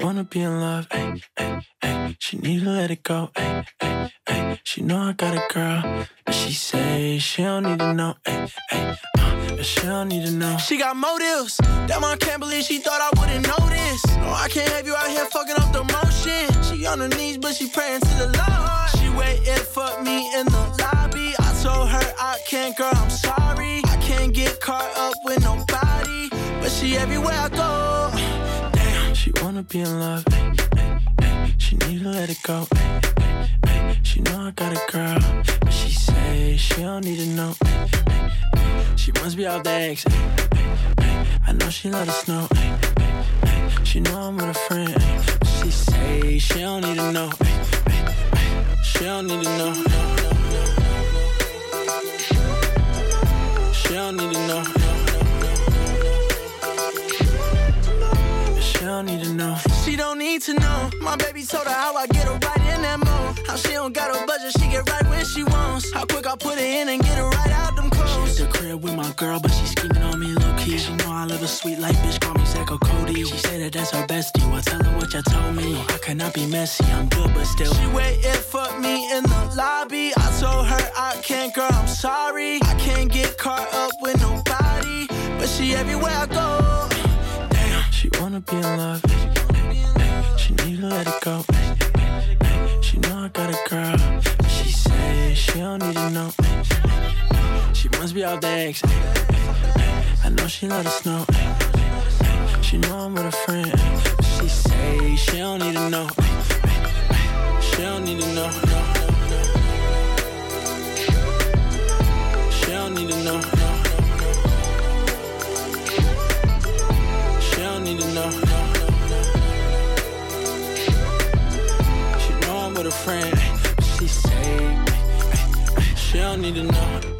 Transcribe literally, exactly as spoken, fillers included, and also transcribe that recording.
wanna be in love, ay, ay, ay. She need to let it go, ay, ay, ay. She know I got a girl, but she say she don't need to know, ay, ay. Uh, she don't need to know. She got motives, damn I can't believe she thought I wouldn't know this. No, I can't have you out here fucking up the motion. She on her knees, but she praying to the Lord. She waited for me in the lobby. I told her I can't, girl, I'm sorry. I can't get caught up with nobody, but she everywhere I go. Damn, she wanna be in love, ay, ay, ay. She need to let it go, ay, ay, ay. She know I got a girl, but she say she don't need to know, ay, ay, ay. She must be off the eggs, ay, ay, ay. I know she love the snow, ay, ay, ay. She know I'm with a friend, ay. She say she don't need to know, ay, ay, ay. She don't need to know, no, no, no, no, no. She don't need to know, no, no, no, no. She don't need to know. She don't need to know. My baby told her how I get her right in that mode. How she don't got a budget, she get right when she wants. How quick I put her in and get her right out them clothes. She at the crib with my girl, but she scheming on me low-key. She know I live a sweet life, bitch, call me Zach or Cody. She say that that's her bestie, well tell her what you told me. I cannot be messy, I'm good, but still. She waited for me in the lobby. I told her I can't, girl, I'm sorry. I can't get caught up with nobody, but she everywhere I go. Damn, she wanna be in love. She need to let it go. She know I got a girl, but she say she don't need to know. She must be off the eggs. I know she love the snow. She know I'm with a friend. She say she don't need to know. She don't need to know. She don't need to know. She don't need to know. With a friend, she say she don't need to know.